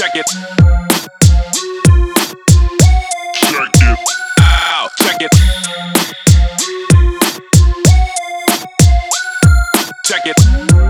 Check it. Check it out. Check it. Check it.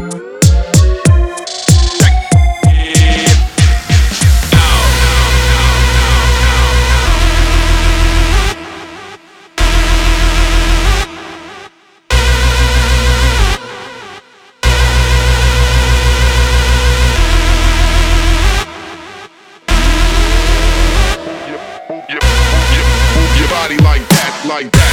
Move your body like that, like that.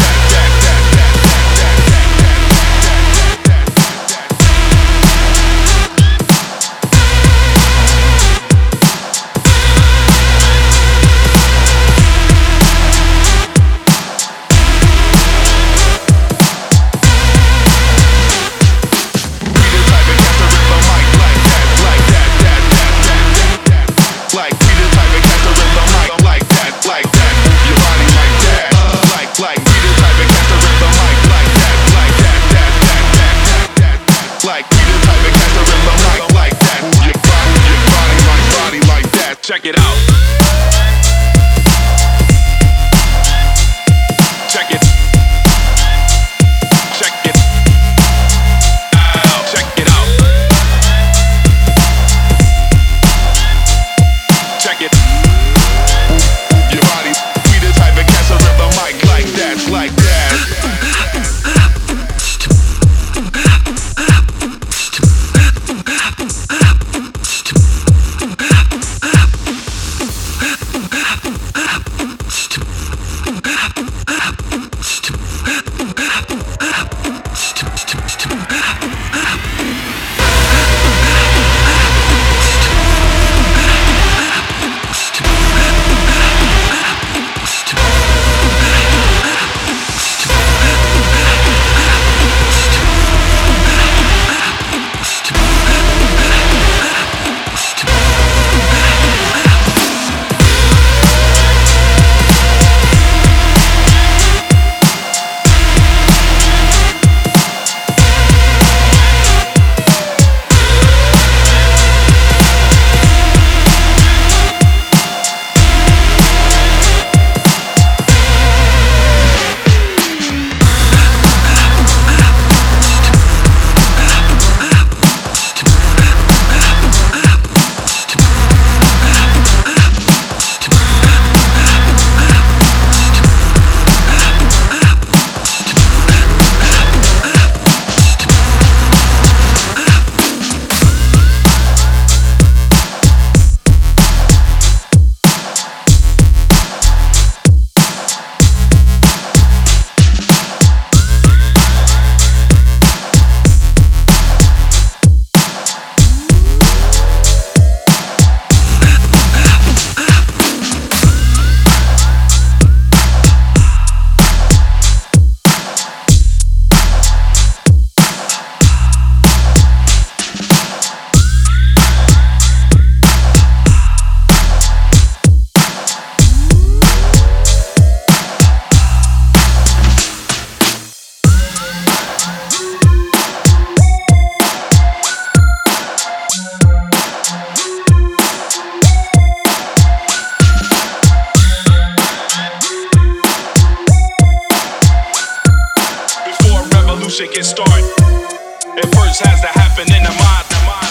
Check it out. Check it. Check it out. Check it out. Check it. Move your body. We the type of cats that rip the mic like that, like that. Get started. It first has to happen in the mind,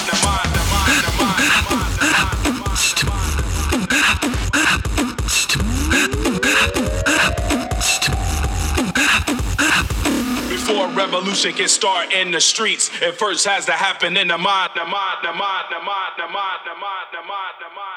Before a revolution can start in the streets, it first has to happen in the mind.